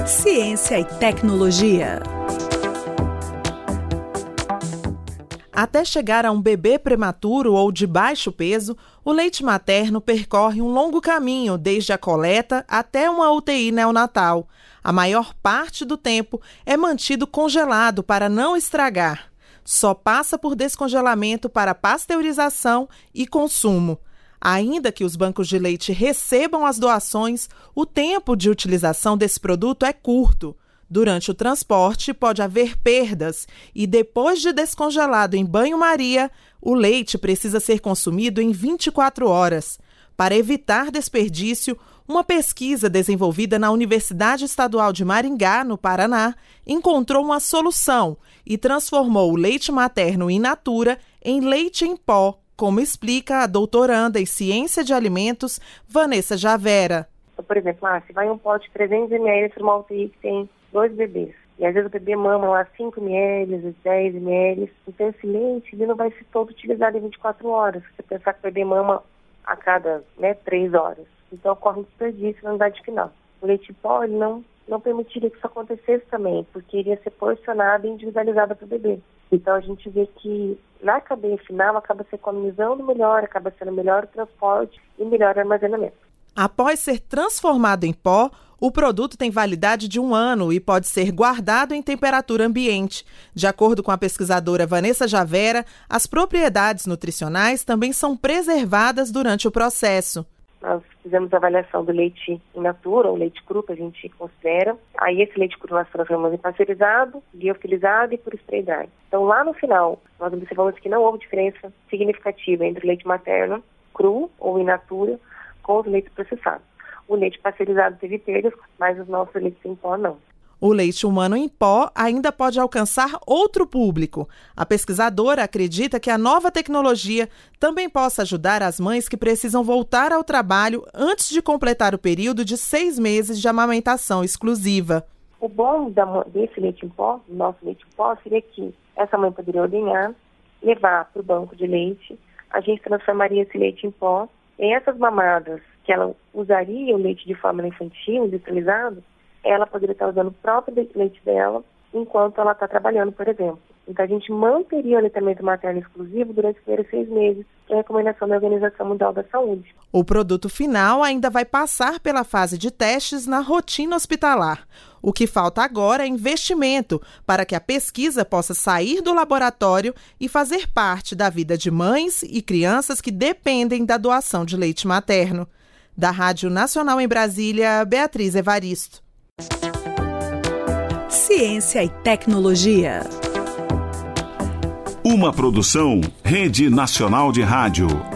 Ciência e tecnologia. Até chegar a um bebê prematuro ou de baixo peso, o leite materno percorre um longo caminho desde a coleta até uma UTI neonatal. A maior parte do tempo é mantido congelado para não estragar. Só passa por descongelamento para pasteurização e consumo. Ainda que os bancos de leite recebam as doações, o tempo de utilização desse produto é curto. Durante o transporte, pode haver perdas e, depois de descongelado em banho-maria, o leite precisa ser consumido em 24 horas. Para evitar desperdício, uma pesquisa desenvolvida na Universidade Estadual de Maringá, no Paraná, encontrou uma solução e transformou o leite materno in natura em leite em pó, como explica a doutoranda em Ciência de Alimentos, Vanessa Javera. Por exemplo, se vai um pote de 300 ml para uma UTI que tem 2 bebês. E às vezes o bebê mama lá 5 ml, 10 ml. Então esse leite ele não vai ser todo utilizado em 24 horas. Se você pensar que o bebê mama a cada 3 horas. Então ocorre um desperdício na unidade final. O leite em pó ele não permitiria que isso acontecesse também, porque iria ser porcionado e individualizado para o bebê. Então a gente vê que na cadeia final acaba se economizando melhor, acaba sendo melhor o transporte e melhor o armazenamento. Após ser transformado em pó, o produto tem validade de 1 ano e pode ser guardado em temperatura ambiente. De acordo com a pesquisadora Vanessa Javera, as propriedades nutricionais também são preservadas durante o processo. Nós fizemos a avaliação do leite in natura, ou leite cru, que a gente considera. Aí esse leite cru nós transformamos em pasteurizado, liofilizado e por spray dry. Então lá no final, nós observamos que não houve diferença significativa entre o leite materno cru ou in natura com os leites processados. O leite pasteurizado teve perdas, mas os nossos leites em pó não. O leite humano em pó ainda pode alcançar outro público. A pesquisadora acredita que a nova tecnologia também possa ajudar as mães que precisam voltar ao trabalho antes de completar o período de 6 meses de amamentação exclusiva. O bom desse leite em pó, do nosso leite em pó, seria que essa mãe poderia ordenhar, levar para o banco de leite, a gente transformaria esse leite em pó em essas mamadas que ela usaria o leite de fórmula infantil, industrializado, ela poderia estar usando o próprio leite dela enquanto ela está trabalhando, por exemplo. Então a gente manteria o aleitamento materno exclusivo durante os primeiros 6 meses, que é a recomendação da Organização Mundial da Saúde. O produto final ainda vai passar pela fase de testes na rotina hospitalar. O que falta agora é investimento para que a pesquisa possa sair do laboratório e fazer parte da vida de mães e crianças que dependem da doação de leite materno. Da Rádio Nacional em Brasília, Beatriz Evaristo. Ciência e tecnologia. Uma produção Rede Nacional de Rádio.